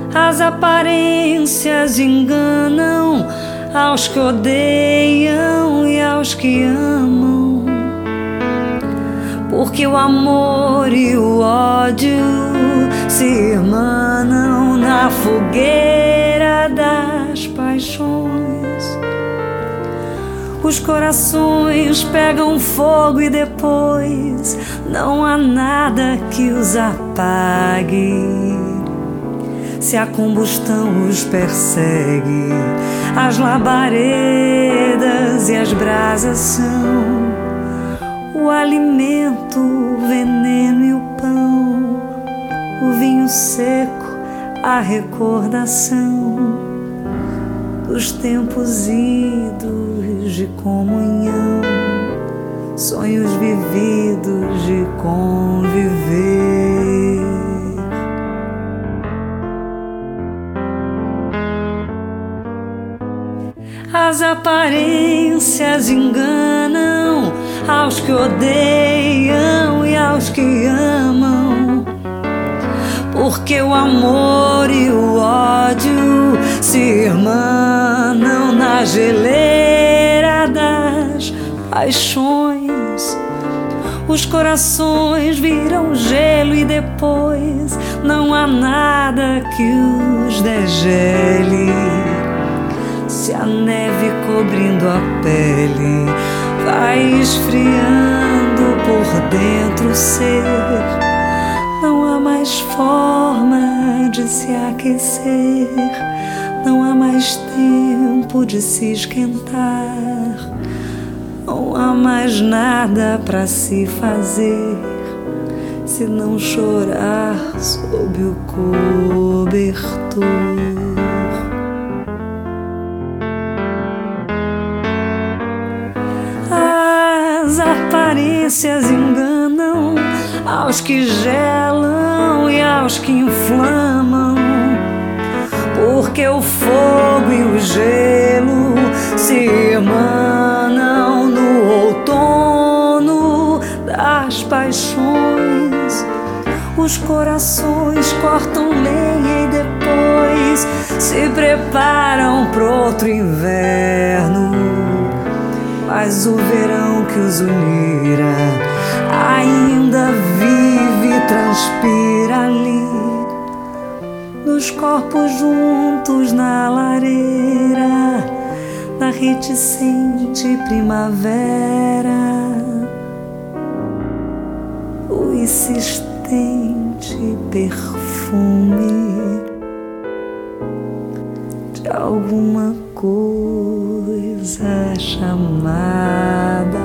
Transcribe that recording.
As aparências enganam aos que odeiam e aos que amam, porque o amor e o ódio se irmanam na fogueira das paixões. Os corações pegam fogo e depois não há nada que os apague. Se a combustão os persegue, as labaredas e as brasas são o alimento, o veneno e o pão, o vinho seco, a recordação dos tempos idos de comunhão, sonhos vividos de conviver. As aparências enganam aos que odeiam e aos que amam, porque o amor e o ódio se irmanam na geleira das paixões. Os corações viram gelo e depois não há nada que os degele. Se a neve cobrindo a pele vai esfriando por dentro o ser, não há mais forma de se aquecer, não há mais tempo de se esquentar, não há mais nada para se fazer se não chorar sob o cobertor. As aparências enganam aos que gelam e aos que inflamam, porque o fogo e o gelo se irmanam no outono das paixões. Os corações cortam lenha e depois se preparam pro outro inverno. Mas o verão que os unira ainda vive e transpira ali, nos corpos juntos na lareira, na reticente primavera, o insistente perfume de alguma coisa chamada